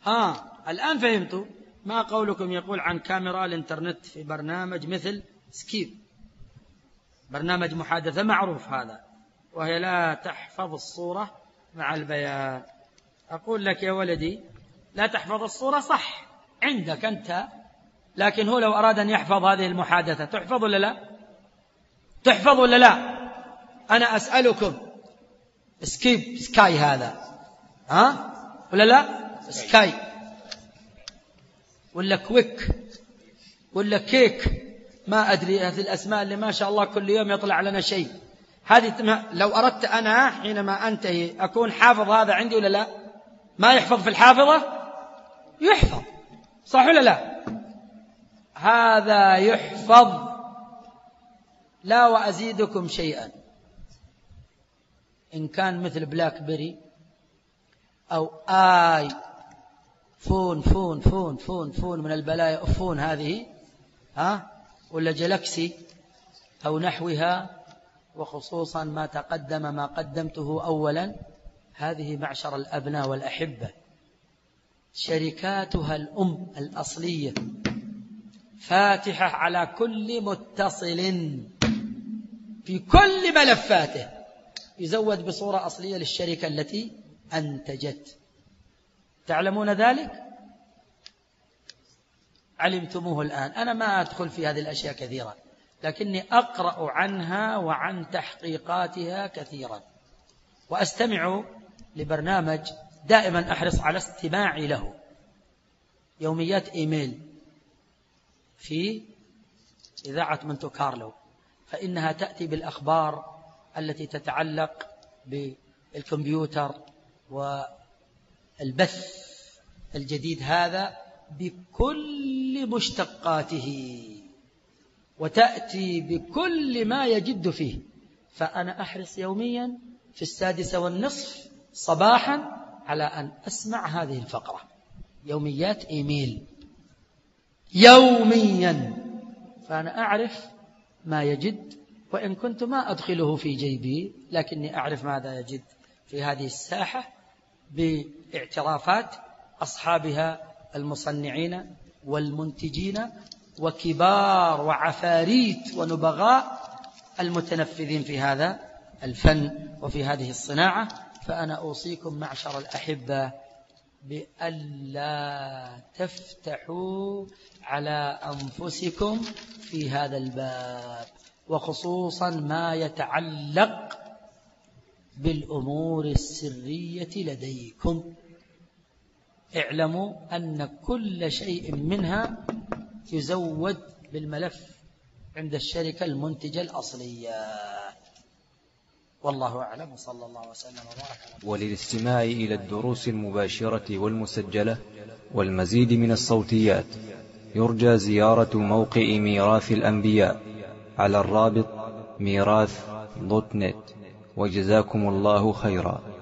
الآن فهمتوا ما قولكم يقول عن كاميرا الإنترنت في برنامج مثل سكيب، برنامج محادثة معروف هذا، وهي لا تحفظ الصورة مع البيان. أقول لك يا ولدي لا تحفظ الصورة صح عندك أنت، لكن هو لو أراد أن يحفظ هذه المحادثة تحفظ ولا لا؟ تحفظ ولا لا؟ أنا أسألكم، سكاي هذا ولا لا؟ سكاي ولا كويك ولا كيك، ما أدري هذه الأسماء اللي ما شاء الله كل يوم يطلع لنا شيء. هذه لو أردت أنا حينما أنتهي أكون حافظ هذا عندي ولا لا؟ ما يحفظ في الحافظة؟ يحفظ صح ولا لا؟ هذا يحفظ. لا وأزيدكم شيئا، إن كان مثل بلاك بيري أو آي فون فون فون فون فون من البلايا فون هذه ولا جلاكسي أو نحوها، وخصوصا ما تقدم ما قدمته أولا، هذه معشر الأبناء والأحبة شركاتها الأم الأصلية فاتحة على كل متصل في كل ملفاته، يزود بصورة أصلية للشركة التي أنتجت. تعلمون ذلك؟ علمتموه الآن. أنا ما أدخل في هذه الأشياء كثيرا، لكني أقرأ عنها وعن تحقيقاتها كثيرا، وأستمع لبرنامج دائما أحرص على استماعي له، يوميات إيميل في إذاعة مونتو كارلو، فإنها تأتي بالأخبار التي تتعلق بالكمبيوتر والبث الجديد هذا بكل مشتقاته، وتأتي بكل ما يجد فيه. فأنا أحرص يوميا في 6:30 صباحا على أن أسمع هذه الفقرة، يوميات إيميل يوميا، فأنا أعرف ما يجد، وإن كنت ما أدخله في جيبي لكني أعرف ماذا يجد في هذه الساحة باعترافات أصحابها المصنعين والمنتجين وكبار وعفاريت ونبغاء المتنفذين في هذا الفن وفي هذه الصناعة. فأنا أوصيكم معشر الأحبة بألا تفتحوا على أنفسكم في هذا الباب، وخصوصا ما يتعلق بالأمور السرية لديكم. اعلموا أن كل شيء منها يزود بالملف عند الشركة المنتجة الأصلية. والله أعلم، وصلى الله وسلم وبارك على. وللاستماع إلى الدروس المباشرة والمسجلة والمزيد من الصوتيات يرجى زيارة موقع ميراث الأنبياء على الرابط ميراث.net. وجزاكم الله خيرا.